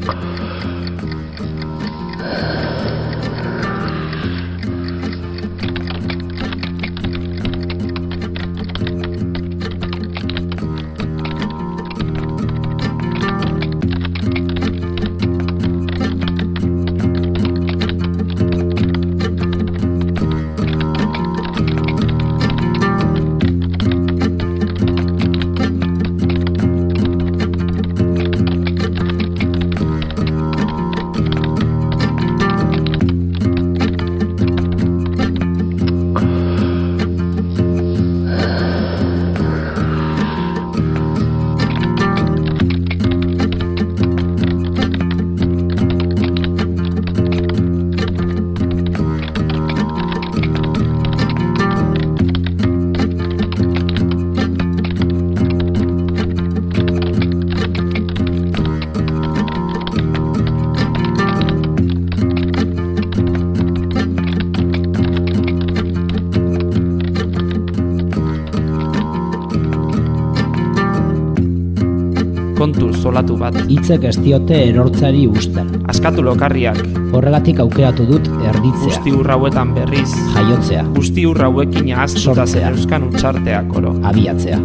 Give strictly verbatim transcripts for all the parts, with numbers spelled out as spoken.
kontu zolatu bat. Hitzek ez diote erortzari usten. Askatu lokarriak. Horregatik aukeratu dut erditzea. Guzti urrauetan berriz. Jaiotzea. Guzti urrauekin ahaztuta zeneuzkan utxarteak oro. Abiatzea.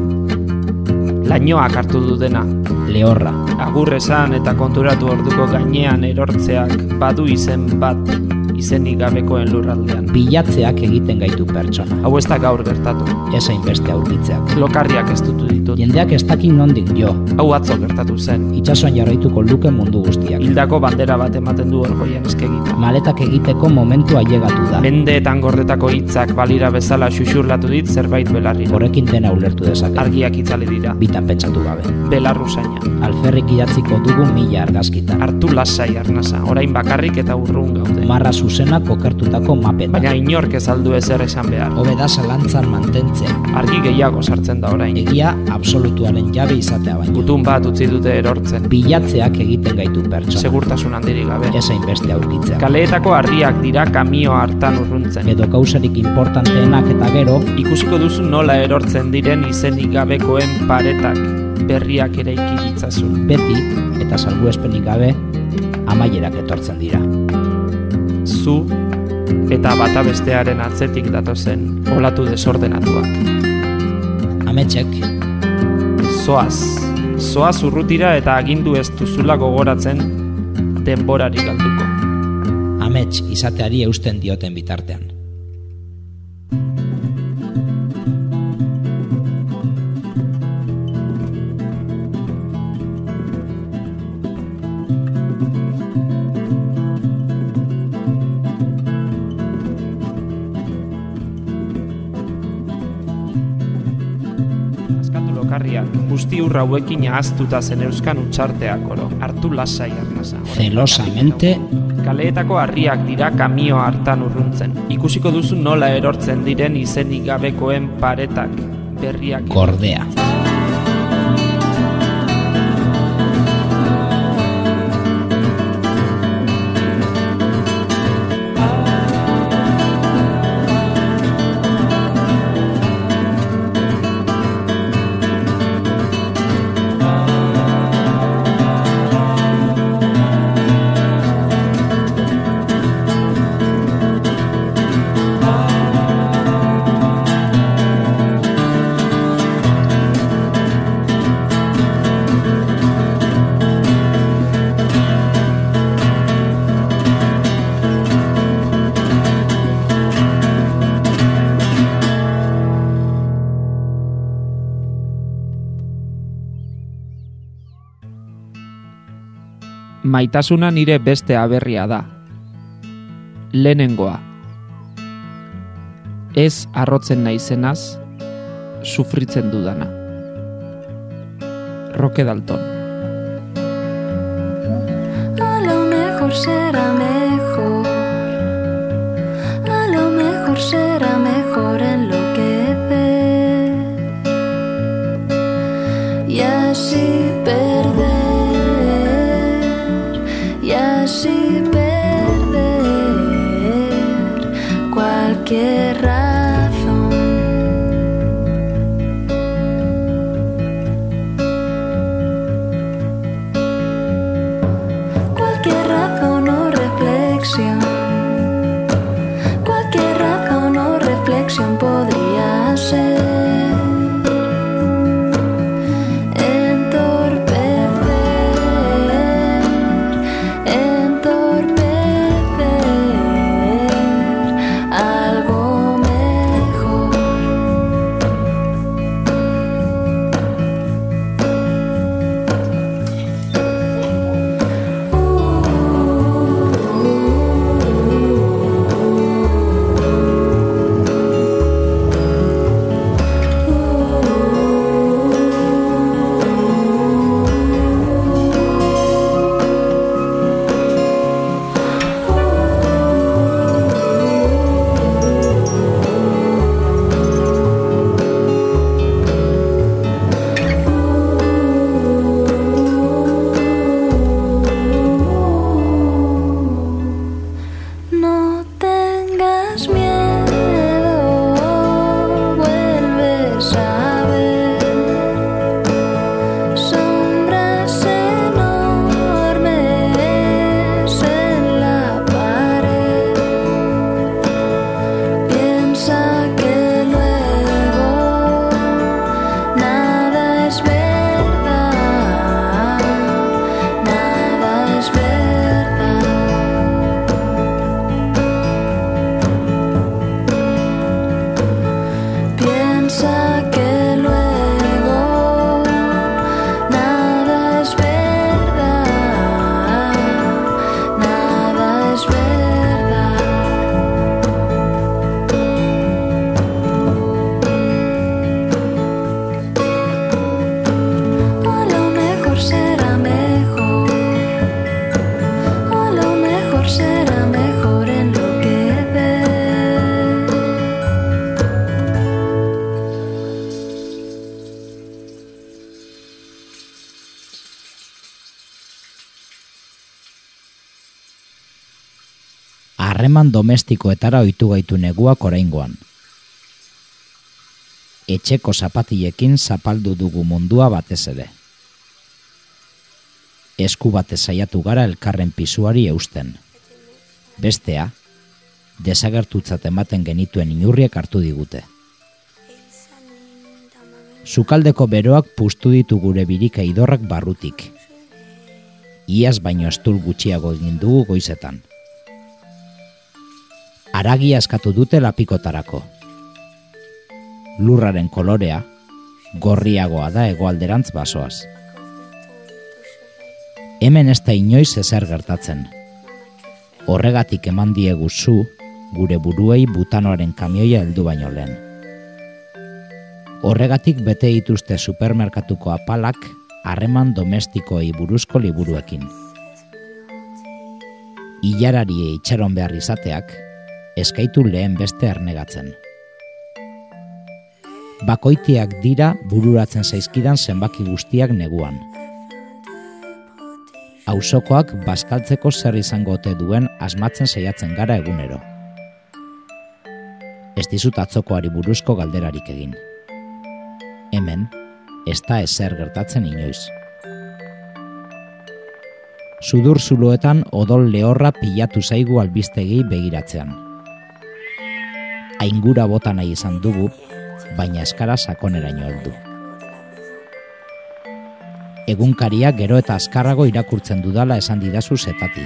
Lainoak hartu du dena. Lehorra. Agur esan eta konturatu orduko gainean erortzeak badu izen bat. Izenik gabekoen lurraldean. Bilatzeak egiten gaitu pertsona. Hau ez da gaur gertatu. Esain beste aurkitzeak. Lokarriak ez dutu ditut. Jendeak ez dakin nondik jo. Hau atzo gertatu zen. Itsasoan jarraituko luke mundu guztiak. Hildako bandera bat ematen du orgoian eskegita. Maletak egiteko momentua ailegatu da. Mendeetan gordetako hitzak balira bezala xuxurlatu dit zerbait belarri. Horrekin dena ulertu dezake. Argiak itzali dira. Bitan pentsatu gabe. Belarruzaina. Alferrik idatziko dugu mila argazkitan. Hartu lasai arnasa, orain bakarrik eta urrun gaude. Marra zuzena kokertutako mapetan. Baina inork ez aldu ezer esan behar. Hobeda zalantzan mantentzea. Argi gehiago sartzen da orain. Egia absolutuaren jabe izatea baino. Gutun bat utzi dute erortzen. Bilatzeak egiten gaitu pertsona. Segurtasun handirik gabe. Esain beste aurkitzea. Kaleetako harriak dira kamio hartan urruntzen. Edo kausarik importanteenak eta gero. Ikusiko duzu nola erortzen diren izenik gabekoen paretak. Berriak ere ikiditzazun. Beti, eta salbuespenik gabe, amaierak etortzen dira. Zu eta bata bestearen atzetik datozen olatu desordenatuak. Ametsek. Zoaz, zoaz urrutira eta agindu ez duzula gogoratzen denborari galduko. Amets izateari eusten dioten bitartean. Guzti urra hauekin ahaztuta zeneuzkan utxarteak oro. Hartu lasai arnasa. Zelosamente. Kaleetako harriak dira kamio hartan urruntzen. Ikusiko duzu nola erortzen diren izenik gabekoen paretak. Berriak. Gordea. Maitasuna nire beste aberria da. Lehenengoa. Ez arrotzen naizenaz, sufritzen dudana. Roque Dalton. A lo mejor será mejor. A lo mejor será mejor enloquecer. Y así perder. Y así perder cualquier razón. Harreman domestikoetara ohitu gaitu neguak oraingoan. Etxeko zapatilekin zapaldu dugu mundua batez ere. Esku batez saiatu gara elkarren pisuari eusten. Bestea, desagertutzat ematen genituen inurriek hartu digute. Sukaldeko beroak puztu ditu gure birika idorrak barrutik. Iaz baino estul gutxiago egin dugu goizetan. Haragia eskatu dute lapikotarako. Lurraren kolorea, gorriagoa da hegoalderantz basoaz. Hemen ez da inoiz ezer gertatzen. Horregatik eman diegu zu, gure buruei butanoaren kamioia heldu baino lehen. Horregatik bete dituzte supermerkatuko apalak harreman domestikoei buruzko liburuekin. Ilarari itxaron behar izateak, eskaitu lehen beste ernegatzen. Bakoitiak dira bururatzen zaizkidan zenbaki guztiak neguan. Auzokoak bazkaltzeko zer izango ote duen asmatzen saiatzen gara egunero. Ez dizut atzokoari buruzko galderarik egin. Hemen, ez da ezer gertatzen inoiz. Sudur zuloetan odol lehorra pilatu zaigu albistegi begiratzean. Aingura bota nahi izan dugu, baina eskara sakoneraino heldu. Egunkaria gero eta azkarrago irakurtzen dudala esan didazu zetati.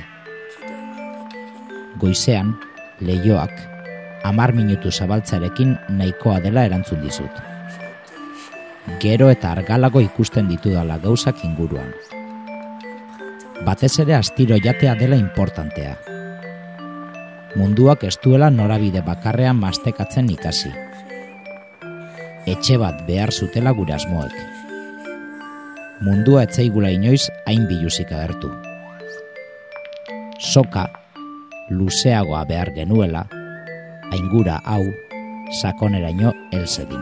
Goizean, leihoak, hamar minutu zabaltzarekin nahikoa dela erantzun dizut. Gero eta argalago ikusten ditudala gauzak inguruan. Batez ere astiro jatea dela importantea. Munduak ez duela norabide bakarrean mastekatzen ikasi. Etxe bat behar zutela gure asmoek. Mundua etzaigula inoiz hain biluzik agertu. Soka, luzeagoa behar genuela, aingura hau, sakoneraino helzedin.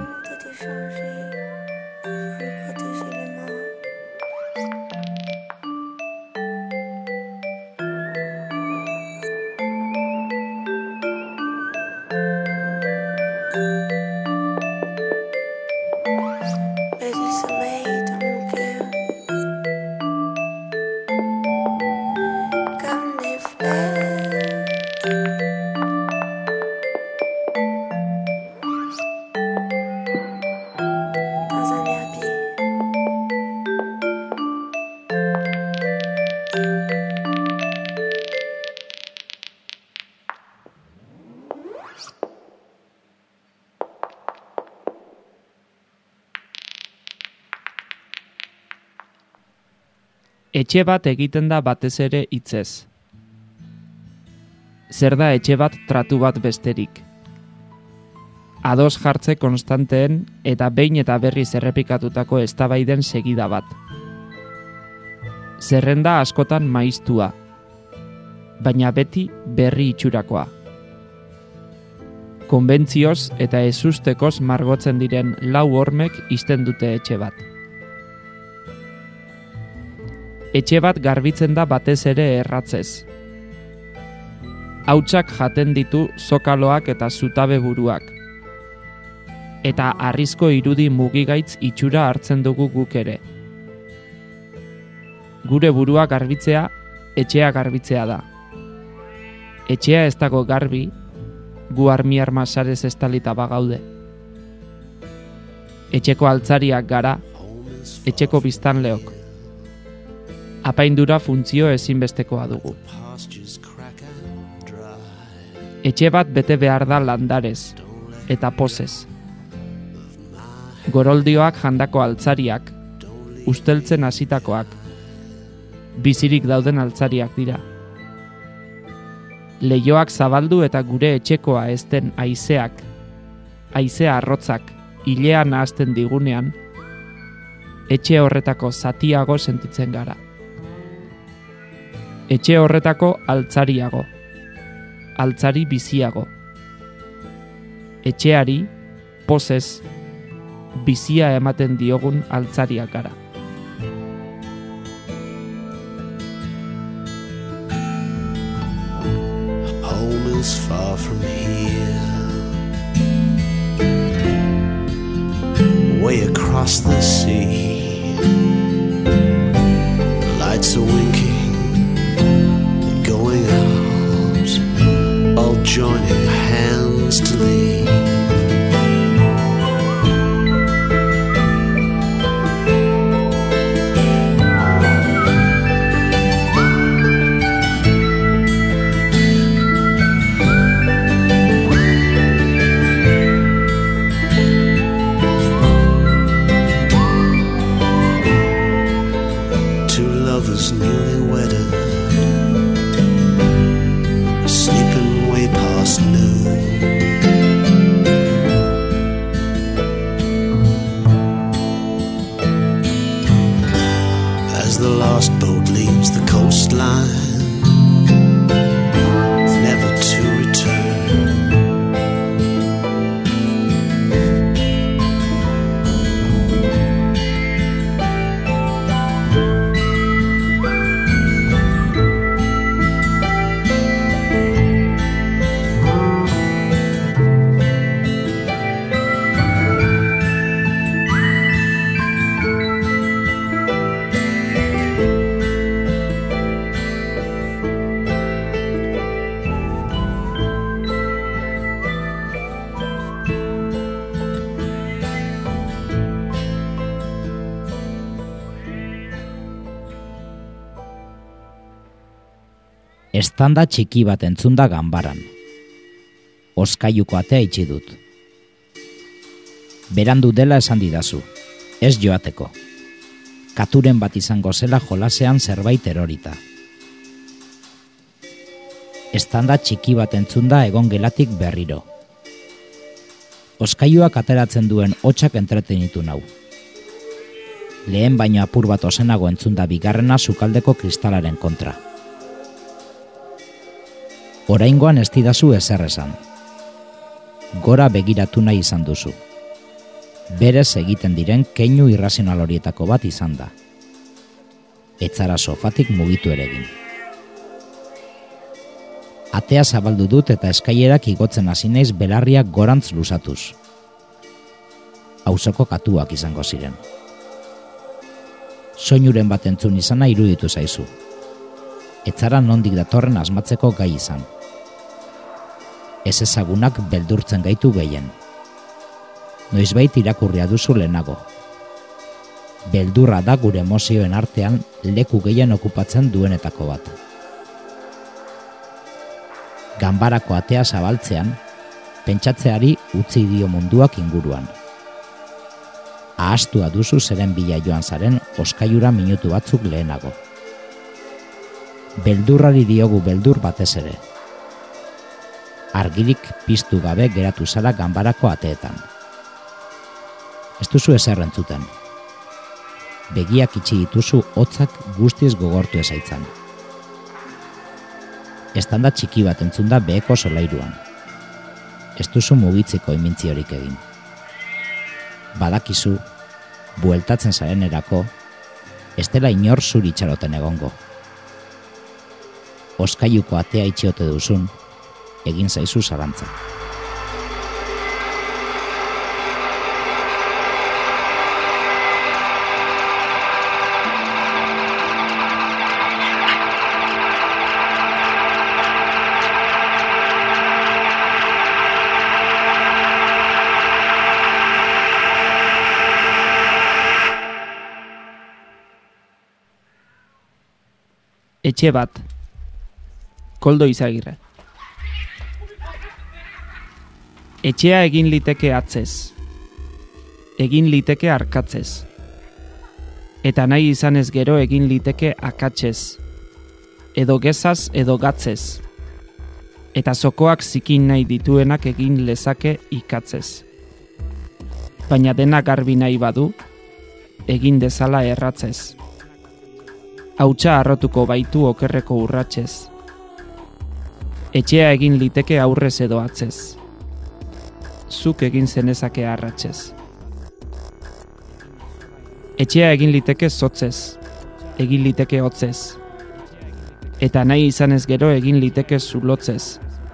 Etxe bat egiten da batez ere hitzez. Zer da etxe bat tratu bat besterik? Ados jartze konstanteen eta behin eta berriz errepikatutako eztabaiden segida bat. Zerrenda askotan maiztua, baina beti berri itxurakoa. Konbentzioz eta ezustekoz margotzen diren lau hormek ixten dute etxe bat. Etxe bat garbitzen da batez ere erratzez. Hautsak jaten ditu zokaloak eta zutabe buruak. Eta harrizko irudi mugigaitz itxura hartzen dugu guk ere. Gure burua garbitzea, etxea garbitzea da. Etxea ez dago garbi, gu armi arma sarez estalita bagaude. Etxeko altzariak gara, etxeko biztanleok. Apaindura funtzio ezinbestekoa dugu. Etxe bat bete behar da landarez, eta pozez. Goroldioak jandako altzariak, usteltzen hasitakoak, bizirik dauden altzariak dira. Leihoak zabaldu eta gure etxekoa ez den haizeak, haizea arrotzak, hilean nahazten digunean, etxe horretako zatiago sentitzen gara. Etxe horretako altzariago, altzari biziago. Etxeari, pozez, bizia ematen diogun altzariak gara. home is far from here. Way across the sea, the lights are winking, they're going out, all joining hands to leave. Newly wedded, sleeping way past noon. As the last boat leaves the coastline, never to return. Estanda txiki bat entzunda ganbaran. Oskailuko atea itxi dut. Berandu dela esan didazu, ez joateko. Katuren bat izango zela jolasean zerbait erorita. Estanda txiki bat entzunda egon gelatik berriro. Oskailuak ateratzen duen hotsak entretenitu nau. Lehen baino apur bat osenago entzunda bigarrena sukaldeko kristalaren kontra. Oraingoan ez didazu ezer esan. Gora begiratu nahi izan duzu. Berez egiten diren keinu irrazional horietako bat izan da. Etzara sofatik mugitu ere egin. Atea zabaldu dut eta eskailerak igotzen hasi naiz belarriak gorantz luzatuz. Auzoko katuak izango ziren. Soinuren bat entzun izana iruditu zaizu. Etzara nondik datorren asmatzeko gai izan. Ez ezagunak beldurtzen gaitu gehien. Noizbait irakurria duzu lehenago. Beldurra da gure emozioen artean leku gehien okupatzen duenetako bat. Ganbarako atea zabaltzean, pentsatzeari utzi dio munduak inguruan. Ahastua duzu zeren bila joan zaren oskailura minutu batzuk lehenago. Beldurrari diogu beldur batez ere. Argirik piztu gabe geratu zara ganbarako ateetan. Ez duzu ezer entzuten. Begiak itxi dituzu hotzak guztiz gogortu ezaitzan. Estanda txiki bat entzunda beheko solairuan. Ez duzu mugitzeko imintziorik egin. Badakizu, bueltatzen zarenerako, ez dela inor zuri itxaroten egongo. Oskailuko atea itxiote duzun, egin zaizu zalantza. Etxe bat. Koldo Izagirre. Etxea egin liteke atzez. Egin liteke arkatzez. Eta nahi izanez gero egin liteke akatzez. Edo gezaz edo gatzez. Eta zokoak zikin nahi dituenak egin lezake ikatzez. Baina dena garbi nahi badu, egin dezala erratzez. Hautsa harrotuko baitu okerreko urratsez. Etxea egin liteke aurrez edo atzez. Zuk egin zenezake arratsez. Etxea egin liteke zotzez, egin liteke hotzez. Eta nahi izanez gero egin liteke zulotzez,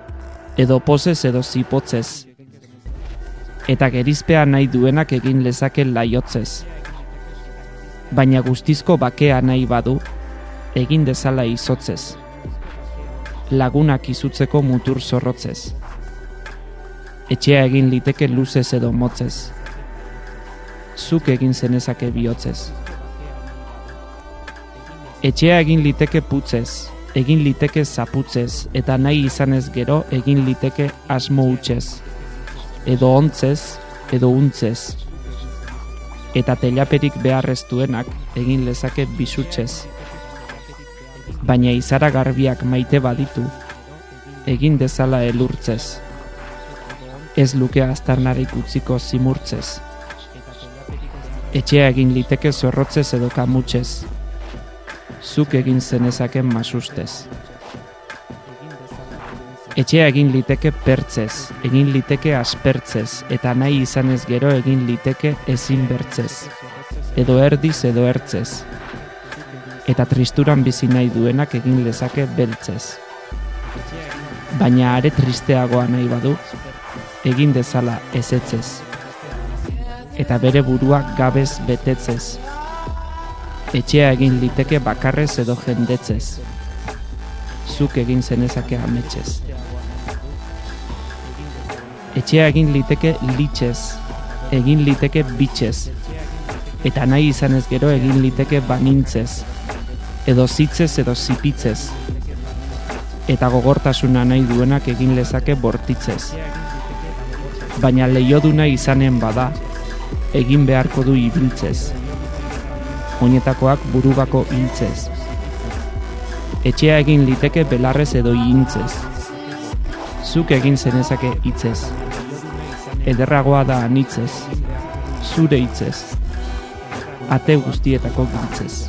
edo pozez edo zipotzez, eta gerizpea nahi duenak egin lezake laiotzez. Baina guztizko bakea nahi badu, egin dezala izotzez. Lagunak izutzeko mutur zorrotzez. Etxea egin liteke luzez edo motzez. Zuk egin zenezake bihotzez. Etxea egin liteke putzez, egin liteke zaputzez, eta nahi izanez gero egin liteke asmo hutsez, edo ontzez, edo untzez. Eta telaperik beharreztuenak egin lezake bisutzez. Baina izara garbiak maite baditu, egin dezala elurtzez. Ez luke aztarnarik utziko zimurtzez. Etxea egin liteke zorrotzez edo kamutzez. Zuk egin zenezaken masustez. Etxea egin liteke pertzez, egin liteke aspertzez, eta nahi izanez gero egin liteke ezin bertzez, edo erdiz edo ertzez. Eta tristuran bizi nahi duenak egin lezake beltzez. Baina are tristeagoa nahi badu, egin dezala ezetzez. Eta bere burua gabez betetzez. Etxea egin liteke bakarrez edo jendetzez. Zuk egin zenezake ametsez. Etxea egin liteke litxez, egin liteke bitxez, eta nahi izanez gero egin liteke banintzez, edo zitzez edo zipitzez, eta gogortasuna nahi duenak egin lezake bortitzez. Baina leihoduna izanen bada, egin beharko du ibiltzez. Oinetakoak burugako hiltzez. Etxea egin liteke belarrez edo ihintzez. Zuk egin zenezake hitzez. Ederragoa da anitzez. Zure hitzez. Ate guztietako giltzez.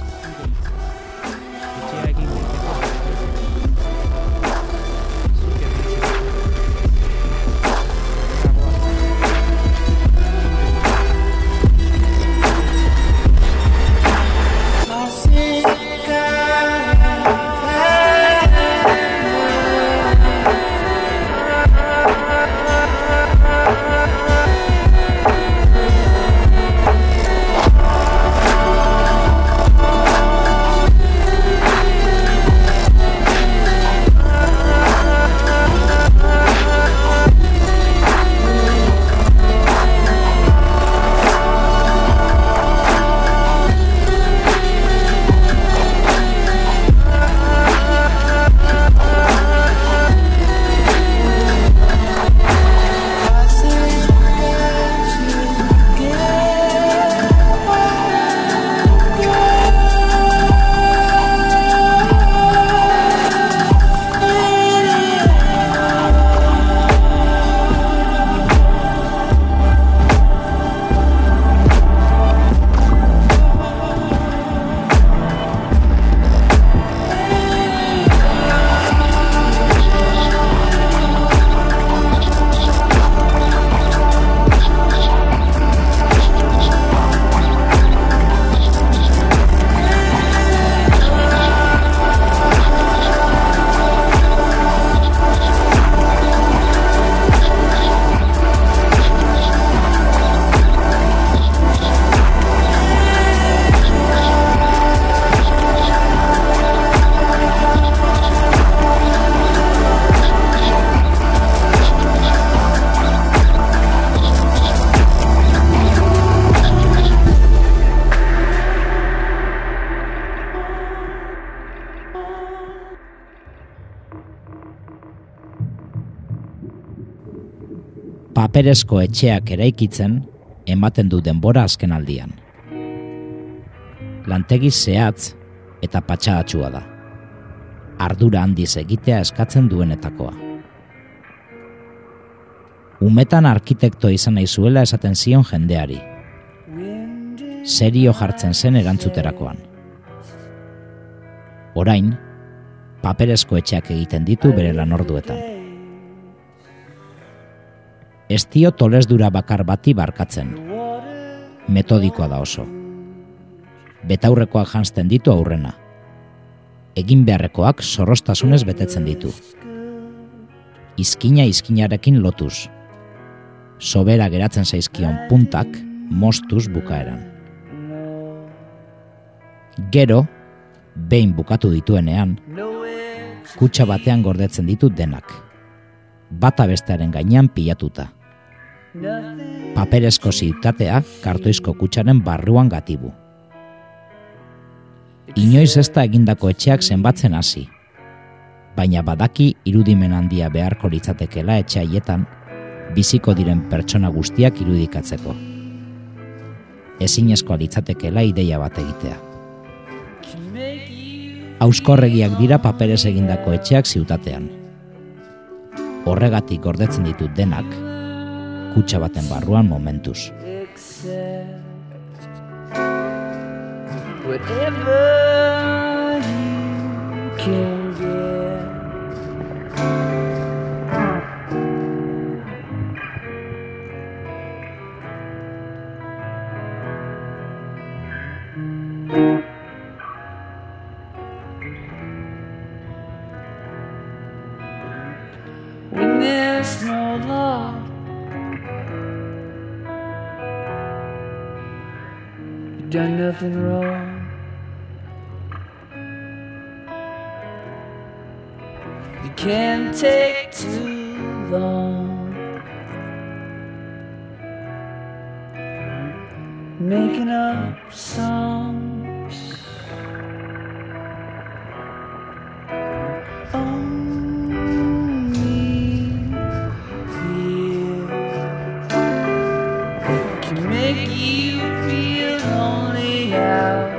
Paperezko etxeak eraikitzen ematen du denbora azkenaldian. Lantegi zehatz eta patxadatsua da. Ardura handiz egitea eskatzen duenetakoa. Umetan arkitekto izan nahi zuela esaten zion jendeari. Serio jartzen zen erantzuterakoan. Orain, paperezko etxeak egiten ditu bere lanorduetan. Ez dio tolesdura bakar bati barkatzen. Metodikoa da oso. Betaurrekoak janzten ditu aurrena. Egin beharrekoak zorroztasunez betetzen ditu. izkina izkinarekin lotuz. Sobera geratzen zaizkion puntak moztuz bukaeran. Gero, behin bukatu dituenean, kutxa batean gordetzen ditu denak, bata bestearen gainean pilatuta. Paperezko ziutatea kartoizko kutxaren barruan gatibu. Inoiz ez da egindako etxeak zenbatzen hasi, baina badaki irudimen handia beharko litzatekela etxe haietan biziko diren pertsona guztiak irudikatzeko. Ezinezkoa litzatekela ideia bat egitea. Auskorregiak dira paperez egindako etxeak ziutatean. Horregatik gordetzen ditut denak, kutxa baten barruan momentuz. Whatever you can get. When there's no law, you've done nothing wrong. You can't take too long making up songs. Only fear can make you feel lonely out.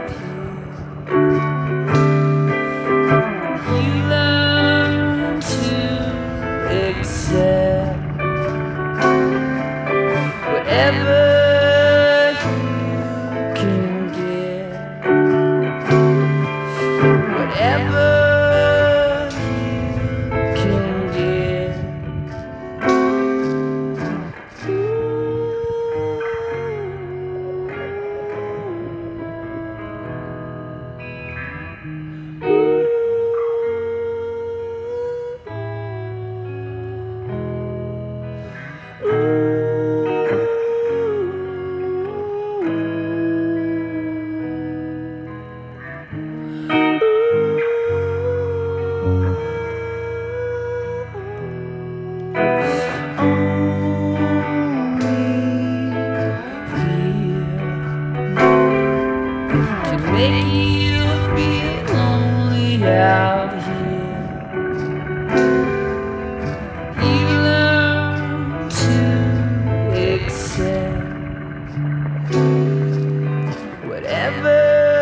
Whatever you can get, whatever you can get. Make you feel lonely out here. You learn to accept whatever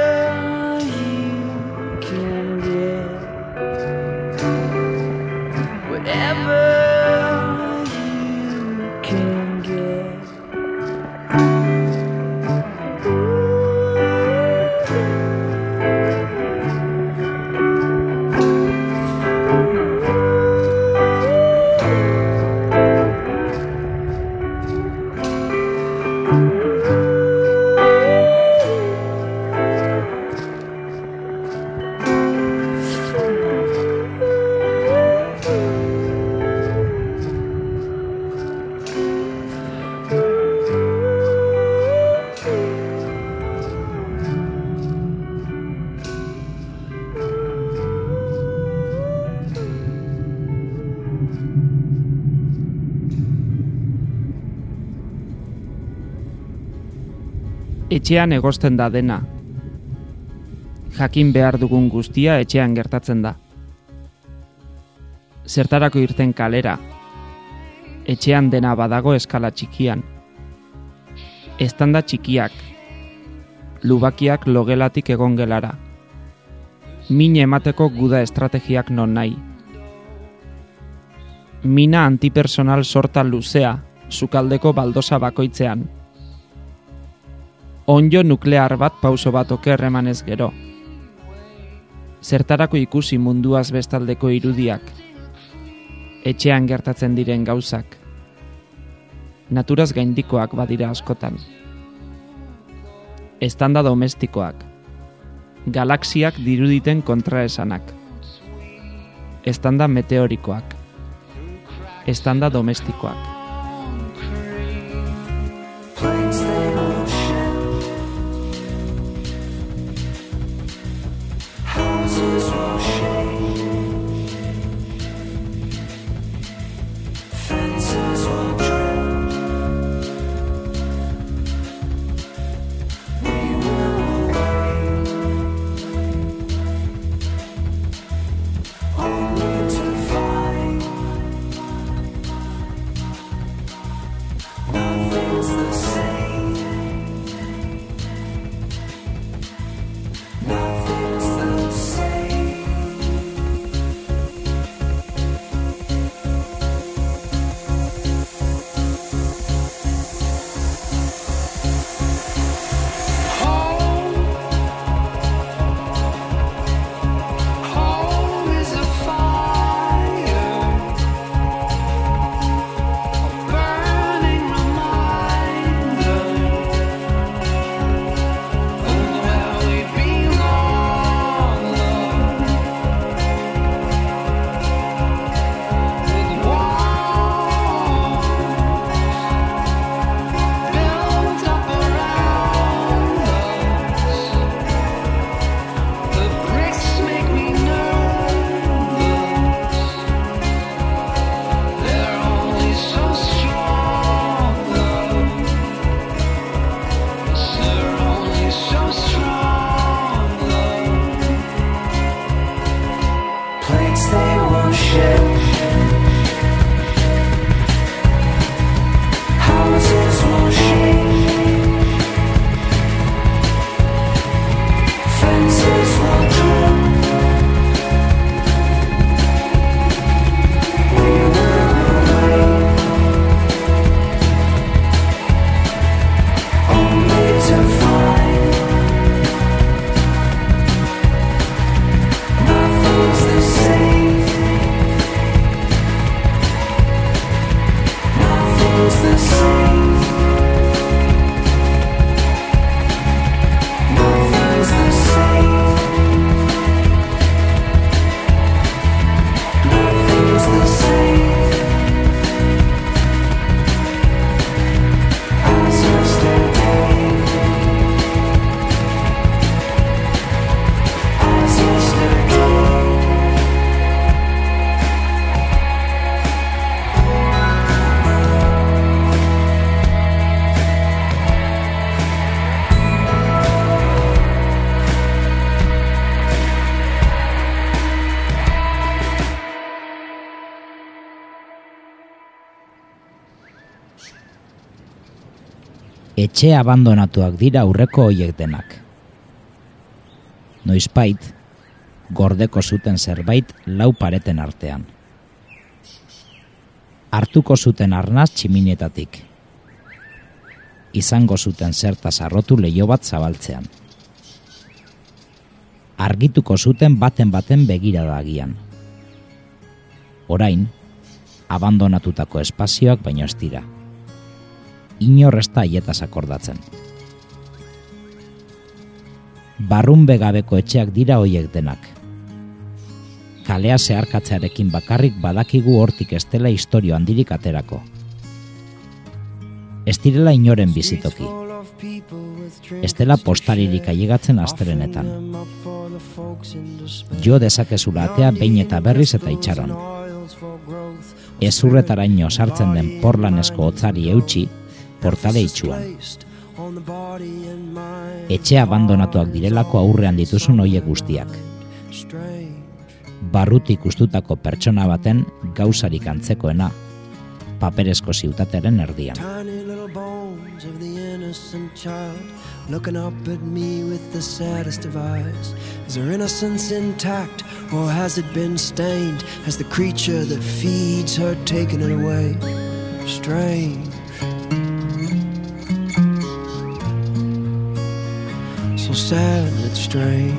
you can get, whatever you can get. Etxean egosten da dena. Jakin behar dugun guztia etxean gertatzen da. Zertarako irten kalera. Etxean dena badago eskala txikian. Estanda txikiak. Lubakiak logelatik egon gelara. Min emateko guda estrategiak non nahi. Mina antipersonal sorta luzea, sukaldeko baldosa bakoitzean. Onjo nuklear bat pauso bat oker emanez gero. Zertarako ikusi munduaz bestaldeko irudiak. Etxean gertatzen diren gauzak. Naturaz gaindikoak badira askotan. Estanda domestikoak. Galaxiak diruditen kontraesanak. Estanda meteorikoak. estanda domestikoak. Planes they will shift, houses will shake, fences will drip, we will wait, only to find nothing's the same. Nothing's the same. Home, home is a fire, a burning reminder of where we belong. With walls built up around us, the bricks make me nervous. They're only so strong, love. They're only so strong, love. Plates they will shift, houses will shake, fences will drip, we will wait, only to find nothing's the same. Nothing's the same. Nothing's the same. Nothing's the same as yesterday. As yesterday. Etxe abandonatuak dira aurreko hoiek denak. Noizbait, gordeko zuten zerbait lau pareten artean. Hartuko zuten arnaz tximinietatik. Izango zuten zertaz arrotu leiho bat zabaltzean. Argituko zuten baten-baten begirada agian. Orain, abandonatutako espazioak baino ez dira. Inor ez da haietaz akordatzen. Barrunbe gabeko etxeak dira hoiek denak. Kalea zeharkatzearekin bakarrik badakigu hortik ez dela istorio handirik aterako. Ez direla inoren bizitoki. Ez dela postaririk ailegatzen astelenetan. Jo dezakezula atea behin eta berriz eta itxaron. Ezurretaraino sartzen den porlanezko hotzari eutsi, portale itxuan. Etxe abandonatuak direlako aurrean dituzun hoiek guztiak. Barrutik ustutako pertsona baten gauzarik antzekoena, paperezko ziutatearen erdian. Looking up at me with the saddest of eyes. Is her innocence intact, or has it been stained? Has the creature that feeds her taken it away? Strange. So sad and it's strange.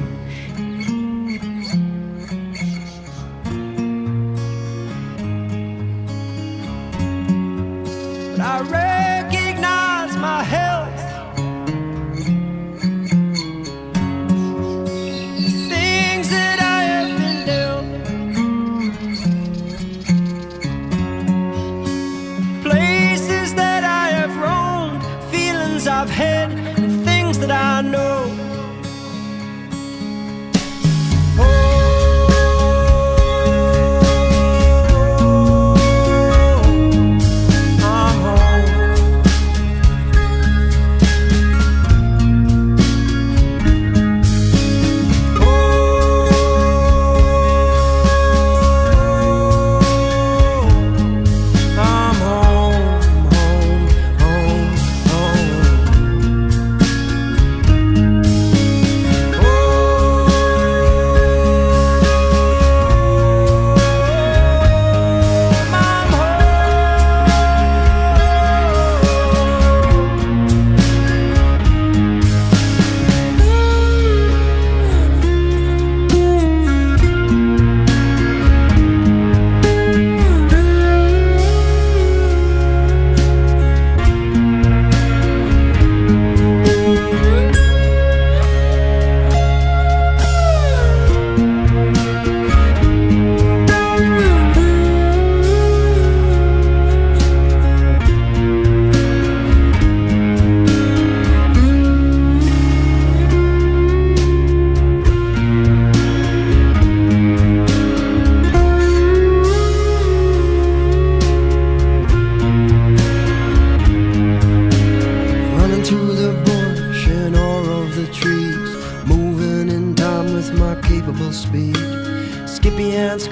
But I recognize my health.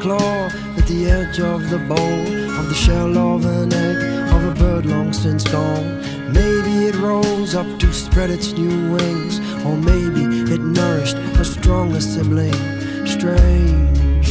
claw at the edge of the bowl of the shell of an egg of a bird long since gone. Maybe it rose up to spread its new wings, or maybe it nourished a stronger sibling. Strange.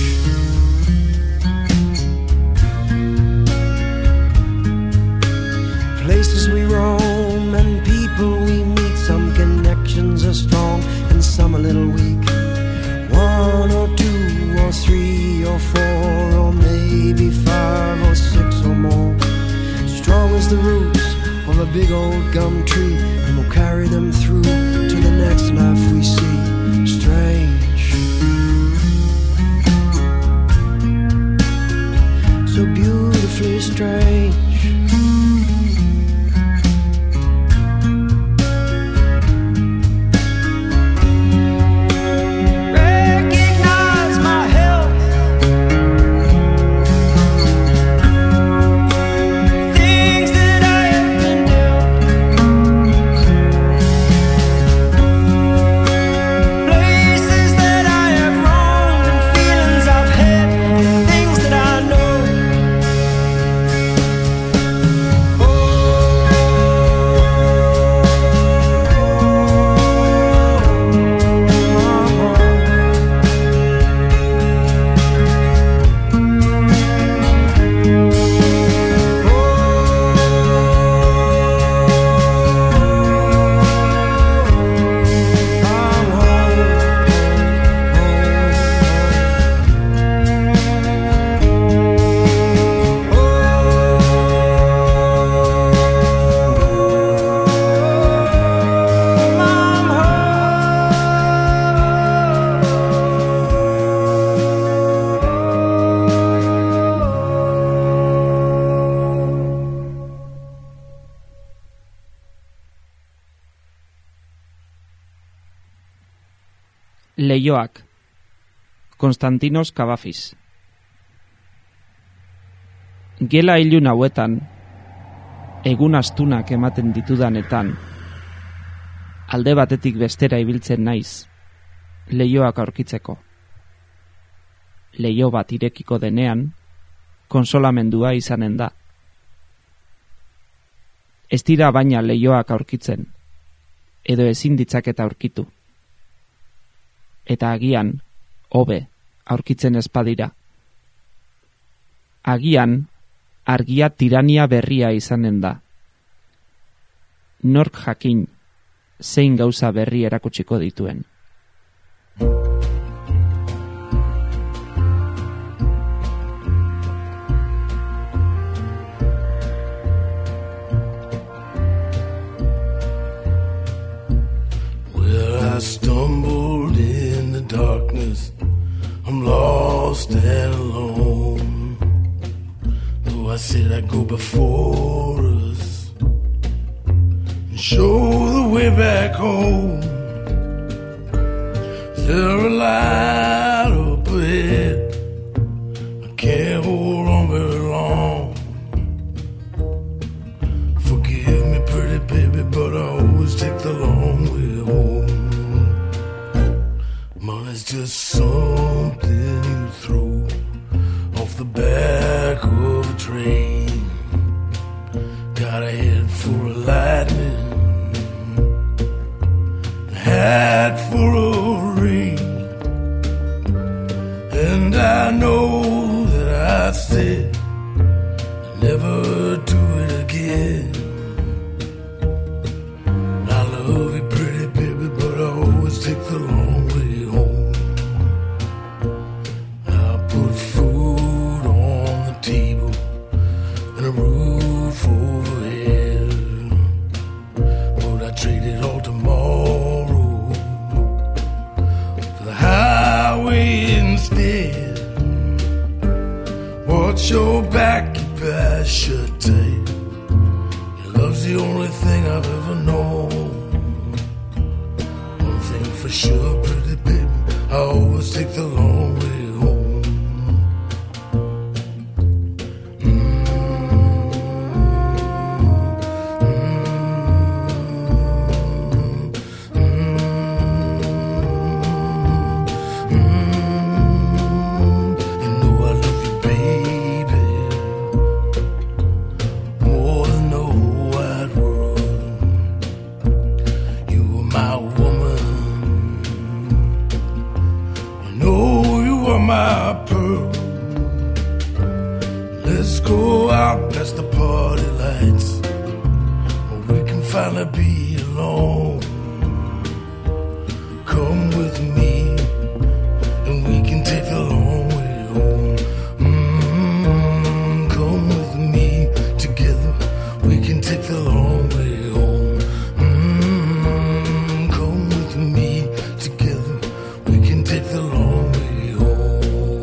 Places we roam and people we meet, some connections are strong and some a little weak. One or two or three or four or maybe five or six or more, strong as the roots of a big old gum tree, and we'll carry them through to the next life we see. Strange, so beautifully strange. Leioak, Konstantinos Kavafis. Gela ilun hauetan, egun astunak ematen ditudanetan, alde batetik bestera ibiltzen naiz, leioak aurkitzeko. Leio bat irekiko denean, konsolamendua izanen da. Ez dira baina leioak aurkitzen, edo ezin ditzaketa aurkitu. Eta agian, hobe, aurkitzen ezpadira. Agian, argia tirania berria izanen da. Nork jakin, zein gauza berri erakutsiko dituen. Well, I stumbled in the darkness, I'm lost and alone. Though I said I'd go before us and show the way back home. There a light up ahead, I can't hold on very long. Forgive me, pretty baby, but I always take the long way home. Money's just something you throw off the back of a train. Got a head full of lightning, a hat full of rain, and I know that I said I'd never do it again. I love you, pretty baby, but I always take the long way home. I put food on the table and a roof overhead, but I traded all tomorrow for the highway instead. Watch your back, keep your eyes shut tight. Your love's the only thing I've ever known. One thing for sure, pretty baby, I always take the long way home. Mm-hmm. Mm-hmm. Mm-hmm. You know Let's go out past the party lights, where we can finally be alone. Come with me, and we can take the long way home. Mm-hmm. Come with me, together we can take the long way home. Mm-hmm. Come with me, together we can take the long way home.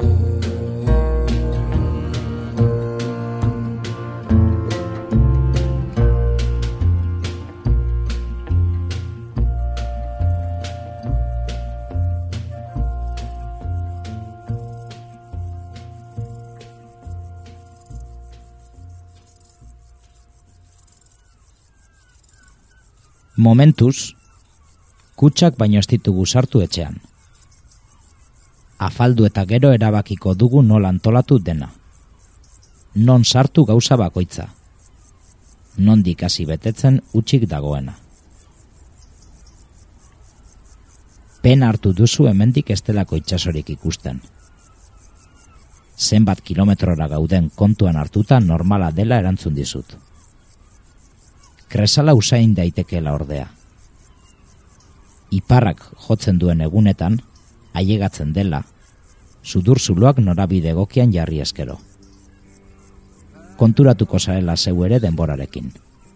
Momentuz, kutsak baino ez ditugu sartu etxean. Afaldu eta gero erabakiko dugu nola antolatu dena. Non sartu gauza bakoitza. Nondik hasi betetzen utxik dagoena. Pena hartu duzu hemendik ez delako itsasorik ikusten. Zenbat kilometrora gauden kontuan hartuta normala dela erantzun dizut. Kresala usain daitekeela ordea. Iparrak jotzen duen egunetan, ailegatzen dela, sudurzuloak norabide egokian jarri eskero. Konturatuko zarela zeu ere denborarekin.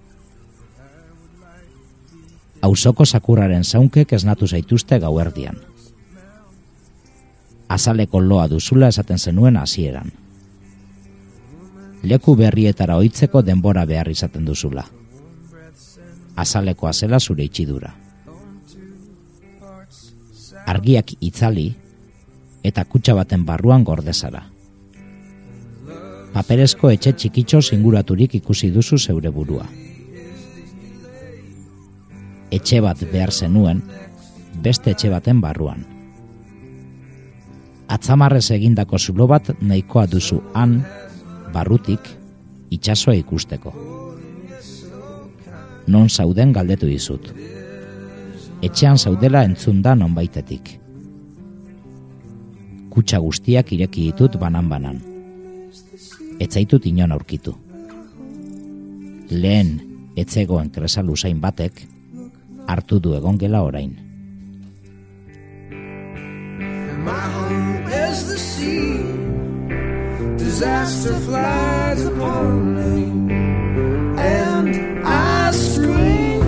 Auzoko sakurraren zaunkek esnatu zaituzte gauerdian. Azaleko loa duzula esaten zenuen hasieran. Leku berrietara ohitzeko denbora behar izaten duzula. Azalekoa zela zure itxidura. Argiak itzali eta kutxa baten barruan gordezara. Paperezko etxe txikitxo singuraturik ikusi duzu zeure burua. Etxe bat behar zenuen, beste etxe baten barruan. Atzamarrez egindako zulo bat nahikoa duzu han, barrutik, itsasoa ikusteko. Non zauden galdetu dizut. Etxean zaudela entzun da nonbaitetik. Kutxa guztiak ireki ditut banan-banan. Etzaitut inon aurkitu. Lehen etzegoen kresal usain batek hartu du egongela orain. My home is the sea. Disaster flies upon me, and I scream.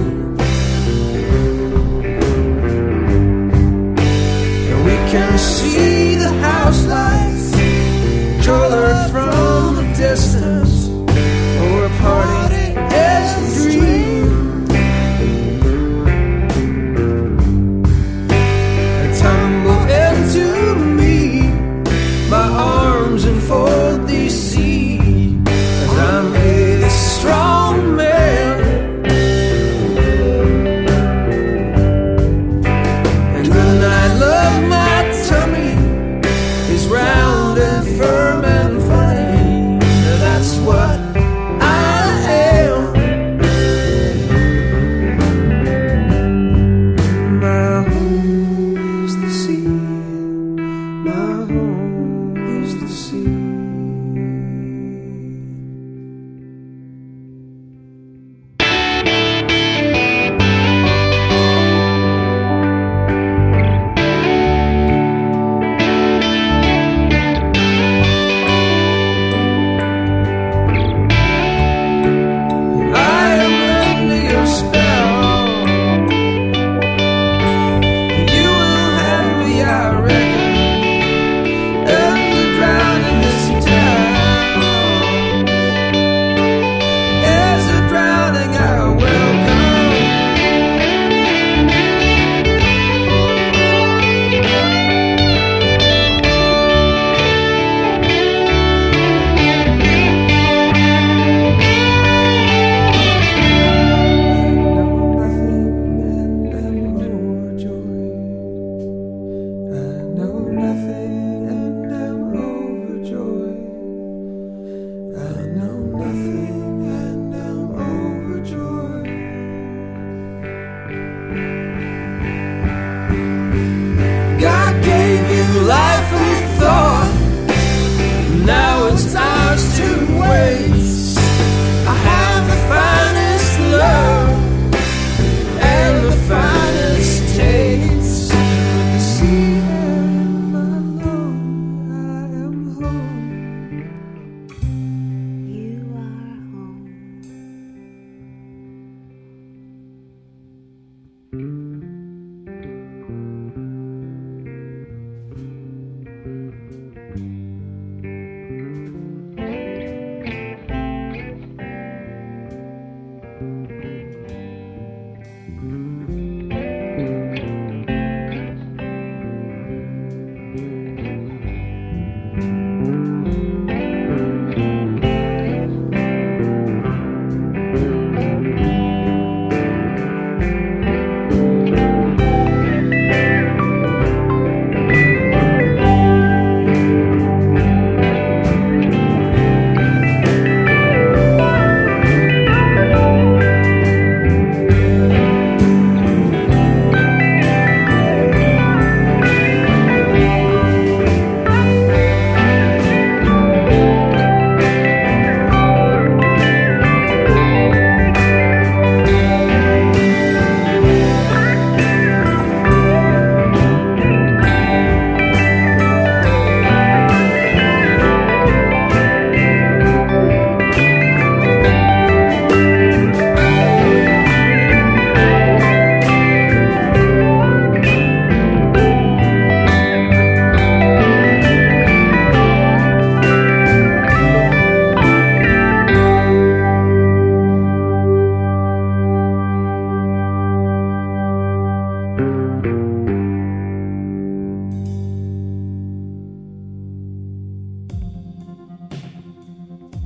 And we can see the house lights colored from the distance, or a party is a dream. I tumble into me, my arms enfold the sea, as I'm a strong man. And the night love, my tummy is round and firm and funny. That's what I am.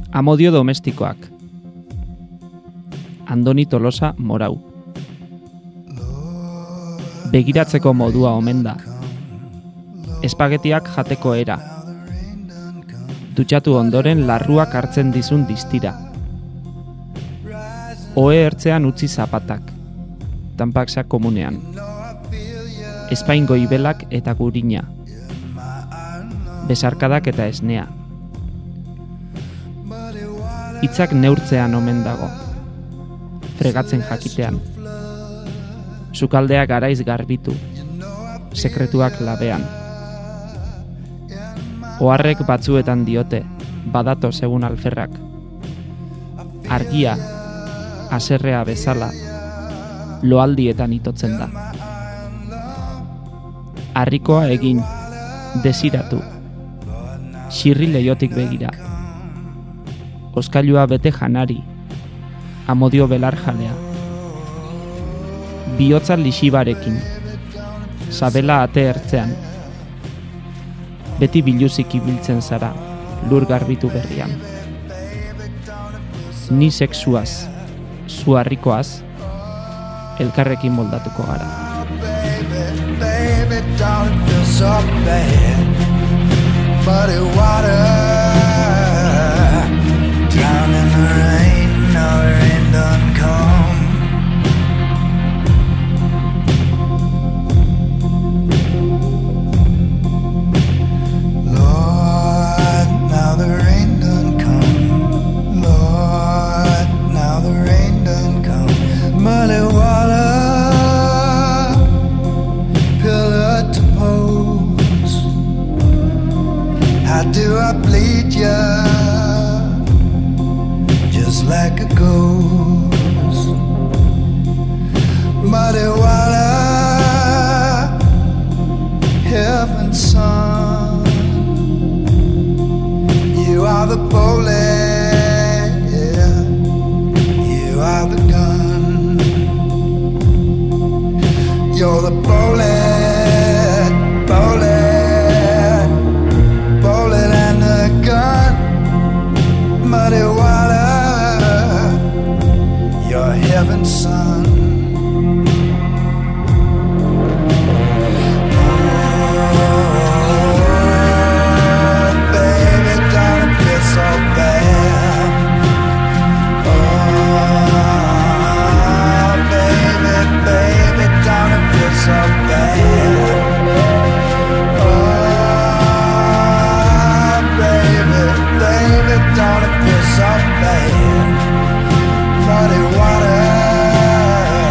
Amodio domestikoak. Andoni Tolosa Morau. Begiratzeko modua omen da. Espagetiak jateko era. Dutxatu ondoren larruak hartzen dizun distira. Ohe ertzean utzi zapatak. Tanpaksa komunean. Espain goibelak eta gurina. Besarkadak eta esnea. Hitzak neurtzean omen dago. Fregatzen jakitean. Sukaldeak garaiz garbitu. Sekretuak labean. Oharrek batzuetan diote, badato segun alferrak. Argia, haserrea bezala, loaldietan itotzen da. Harrikoa egin, desiratu, xirri leiotik begira. Oskailua bete janari, amodio belar jalea. Bihotza lixibarekin, sabela ate ertzean. Beti biluzik ibiltzen zara, lur garbitu berrian. Ni sexuaz, zu harrikoaz, elkarrekin moldatuko gara. Baby, don't feel so bad. Muddy water, drown in the rain, now the rain done come. Lord, now the rain done come. Lord, now the rain done come. Muddy water, how do I bleed ya? Just like a ghost. Muddy water, heaven's son. You are the bullet, yeah. You are the gun. You're the bullet, bullet. Muddy water, you're heaven's son. Oh, baby, don't feel so bad. Oh, baby, baby, don't feel so bad. Don't it feel so bad? Muddy water,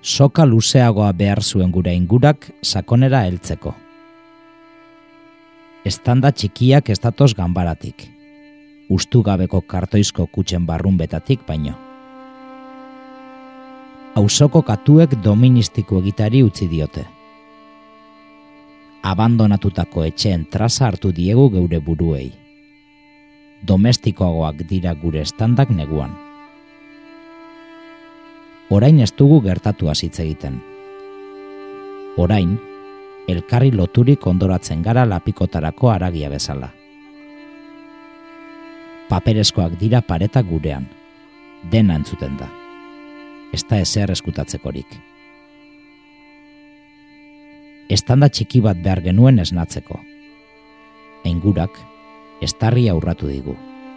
soka luzeagoa behar zuen gure ingurak sakonera heltzeko. Estanda txikiak ez datoz ganbaratik, ustugabeko kartoizko kutxen barrunbetatik baino. Auzoko katuek doministiko egitari utzi diote. Abandonatutako etxeen traza hartu diegu geure buruei. Domestikoagoak dira gure estandak neguan. Orain ez dugu gertatu hitz egiten. Orain, elkarri loturik ondoratzen gara lapikotarako haragia bezala. Paperezkoak dira paretak gurean, dena entzuten da. Ez da ezer eskutatzekorik. Estanda txiki bat behar genuen esnatzeko. Eingurak, estarri aurratu digu.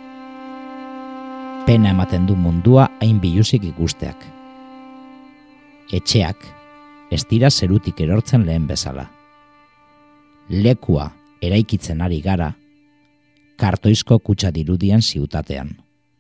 Pena ematen du mundua hain biluzik ikusteak. Etxeak, ez dira zerutik erortzen lehen bezala. Lekua eraikitzen ari gara, kartoizko kutxa dirudien ziutatean.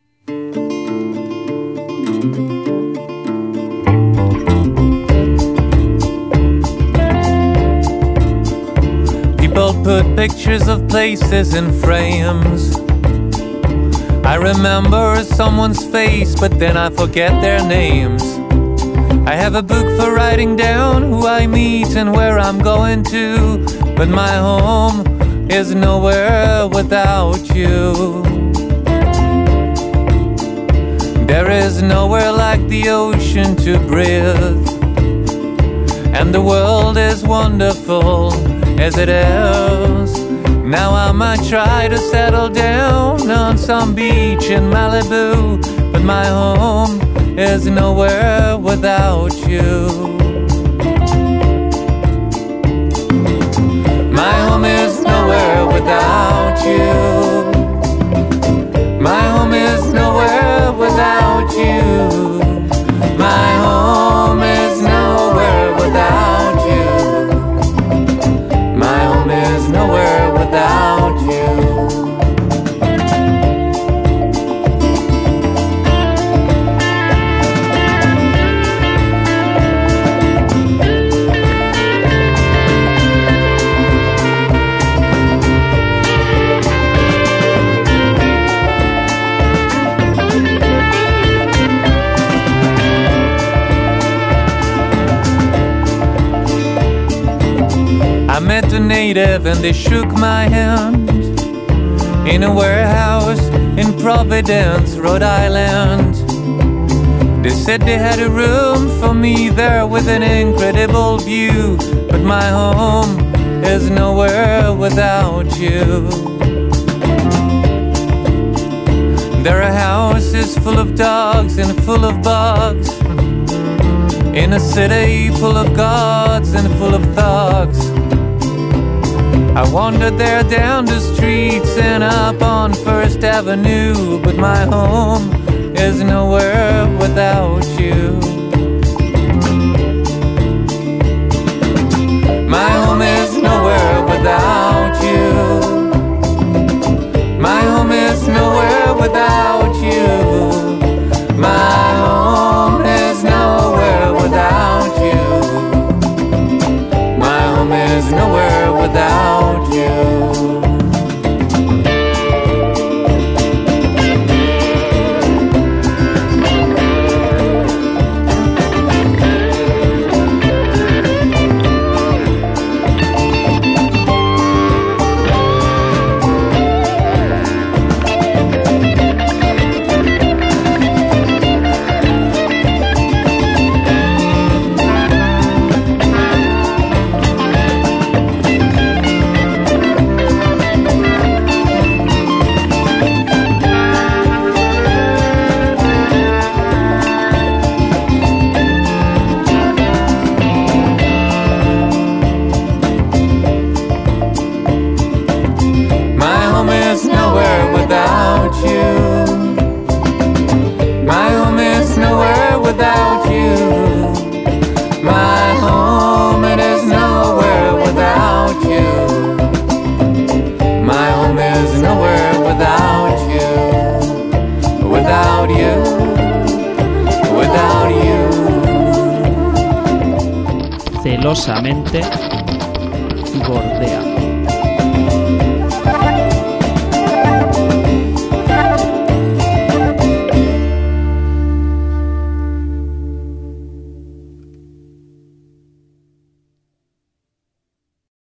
People put pictures of places in frames. I remember someone's face, but then I forget their names. I have a book for writing down who I meet and where I'm going to, but my home is nowhere without you. There is nowhere like the ocean to breathe, and the world is wonderful as it is. Now I might try to settle down on some beach in Malibu, but my home is nowhere without you. My home is nowhere without you. My home is nowhere without you. My home is nowhere without you. My home is nowhere without you. I met a native and they shook my hand in a warehouse in Providence, Rhode Island. They said they had a room for me there with an incredible view, but my home is nowhere without you. There are houses full of dogs and full of bugs, in a city full of gods and full of thugs. I wandered there down the streets and up on First Avenue, but my home is nowhere without you. My home is nowhere without you. My home is nowhere without you. My home is nowhere without you. My home is nowhere without you. celosamente,